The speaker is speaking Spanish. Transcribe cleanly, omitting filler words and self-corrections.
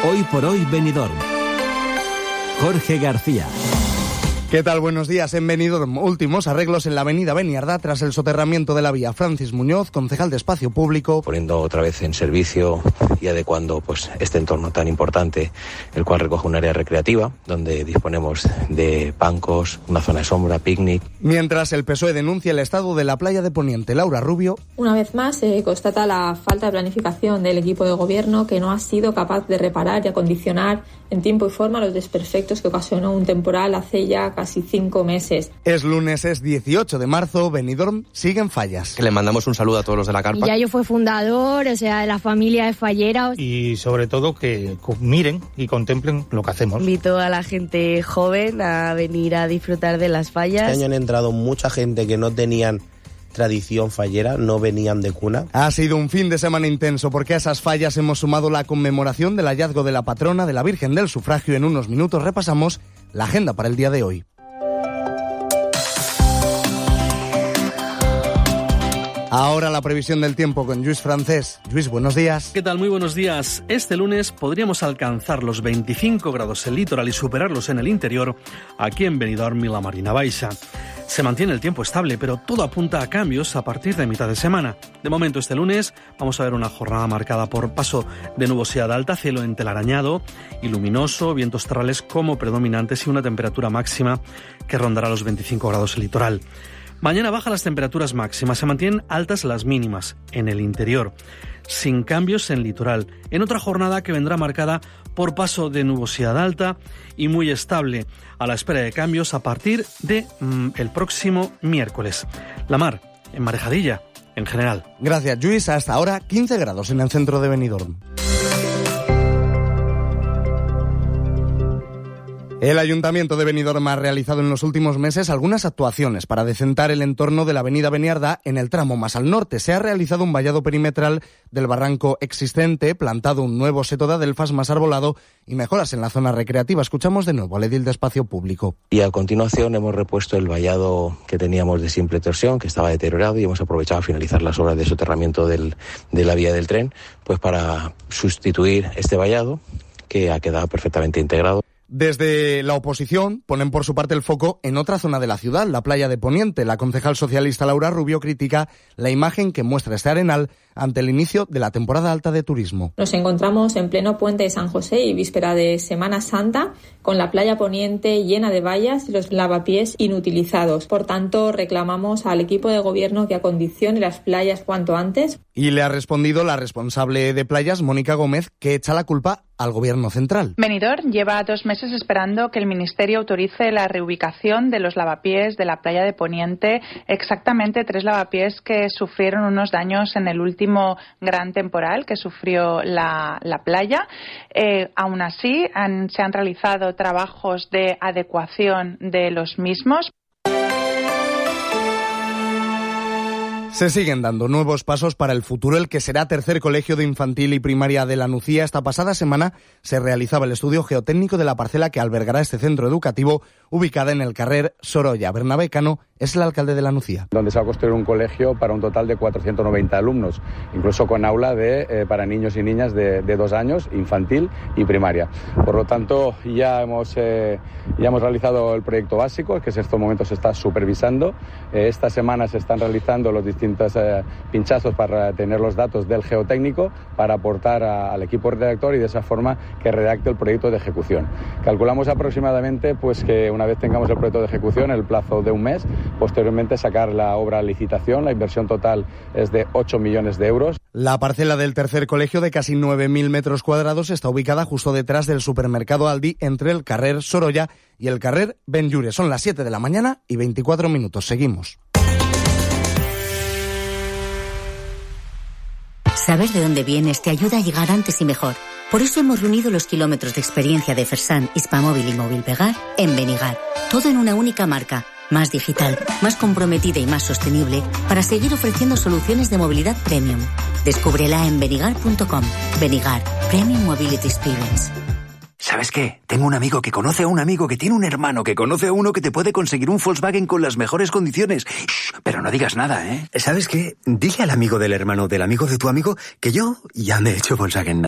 Hoy por hoy Benidorm. Jorge García. ¿Qué tal? Buenos días. En Benidorm, últimos arreglos en la avenida Beniardá tras el soterramiento de la vía. Francis Muñoz, concejal de Espacio Público. Poniendo otra vez en servicio y adecuando pues este entorno tan importante, el cual recoge un área recreativa, donde disponemos de bancos, una zona de sombra, picnic. Mientras el PSOE denuncia el estado de la playa de Poniente. Laura Rubio. Una vez más se constata la falta de planificación del equipo de gobierno, que no ha sido capaz de reparar y acondicionar en tiempo y forma los desperfectos que ocasionó un temporal hace ya casi 5 meses. Es lunes, es 18 de marzo, Benidorm siguen fallas. Que le mandamos un saludo a todos los de la carpa. Yayo fue fundador, o sea, de la familia de falleros. Y sobre todo que miren y contemplen lo que hacemos. Invito a la gente joven a venir a disfrutar de las fallas. Este año han entrado mucha gente que no tenían tradición fallera, no venían de cuna. Ha sido un fin de semana intenso porque a esas fallas hemos sumado la conmemoración del hallazgo de la patrona de la Virgen del Sufragio. En unos minutos repasamos la agenda para el día de hoy. Ahora la previsión del tiempo con Lluís Francés. Lluís, buenos días. ¿Qué tal? Muy buenos días. Este lunes podríamos alcanzar los 25 grados en el litoral y superarlos en el interior, aquí en Benidorm y la Marina Baixa. Se mantiene el tiempo estable, pero todo apunta a cambios a partir de mitad de semana. De momento, este lunes vamos a ver una jornada marcada por paso de nubosidad alta, cielo entelarañado y luminoso, vientos terrales como predominantes y una temperatura máxima que rondará los 25 grados en el litoral. Mañana bajan las temperaturas máximas, se mantienen altas las mínimas en el interior, sin cambios en el litoral, en otra jornada que vendrá marcada por paso de nubosidad alta y muy estable, a la espera de cambios a partir de el próximo miércoles. La mar, en marejadilla, en general. Gracias, Lluís. Hasta ahora 15 grados en el centro de Benidorm. El Ayuntamiento de Benidorm ha realizado en los últimos meses algunas actuaciones para decentar el entorno de la avenida Beniardá en el tramo más al norte. Se ha realizado un vallado perimetral del barranco existente, plantado un nuevo seto de adelfas más arbolado y mejoras en la zona recreativa. Escuchamos de nuevo al edil de Espacio Público. Y a continuación hemos repuesto el vallado que teníamos de simple torsión, que estaba deteriorado, y hemos aprovechado a finalizar las obras de soterramiento de la vía del tren, pues para sustituir este vallado que ha quedado perfectamente integrado. Desde la oposición ponen por su parte el foco en otra zona de la ciudad, la playa de Poniente. La concejal socialista Laura Rubio critica la imagen que muestra este arenal ante el inicio de la temporada alta de turismo. Nos encontramos en pleno puente de San José y víspera de Semana Santa, con la playa Poniente llena de vallas y los lavapiés inutilizados. Por tanto, reclamamos al equipo de gobierno que acondicione las playas cuanto antes. Y le ha respondido la responsable de playas, Mónica Gómez, que echa la culpa al gobierno central. Benidorm lleva 2 meses esperando que el Ministerio autorice la reubicación de los lavapiés de la playa de Poniente, exactamente 3 lavapiés que sufrieron unos daños en el último gran temporal que sufrió la playa. Aún así, se han realizado trabajos de adecuación de los mismos. Se siguen dando nuevos pasos para el futuro, el que será tercer colegio de infantil y primaria de La Nucía. Esta pasada semana se realizaba el estudio geotécnico de la parcela que albergará este centro educativo, ubicada en el carrer Sorolla. Bernabé Cano es el alcalde de La Nucía. Donde se va a construir un colegio para un total de 490 alumnos, incluso con aula para niños y niñas de 2 años, infantil y primaria. Por lo tanto, ya hemos realizado el proyecto básico, que en estos momentos se está supervisando. Esta semana se están realizando los distintos pinchazos para tener los datos del geotécnico, para aportar al equipo redactor y de esa forma que redacte el proyecto de ejecución. Calculamos aproximadamente pues que una vez tengamos el proyecto de ejecución, el plazo de un mes, posteriormente sacar la obra a licitación. La inversión total es de 8 millones de euros. La parcela del tercer colegio, de casi 9.000 metros cuadrados, está ubicada justo detrás del supermercado Aldi, entre el carrer Sorolla y el carrer Benlliure. Son las 7 de la mañana y 24 minutos. Seguimos. Saber de dónde vienes te ayuda a llegar antes y mejor. Por eso hemos reunido los kilómetros de experiencia de Fersan, Hispamóvil y Movilpegar en Benigar. Todo en una única marca, más digital, más comprometida y más sostenible, para seguir ofreciendo soluciones de movilidad premium. Descúbrela en benigar.com. Benigar, Premium Mobility Experience. ¿Sabes qué? Tengo un amigo que conoce a un amigo que tiene un hermano que conoce a uno que te puede conseguir un Volkswagen con las mejores condiciones. Shh, pero no digas nada, ¿eh? ¿Sabes qué? Dile al amigo del hermano del amigo de tu amigo que yo ya me he hecho Volkswagen.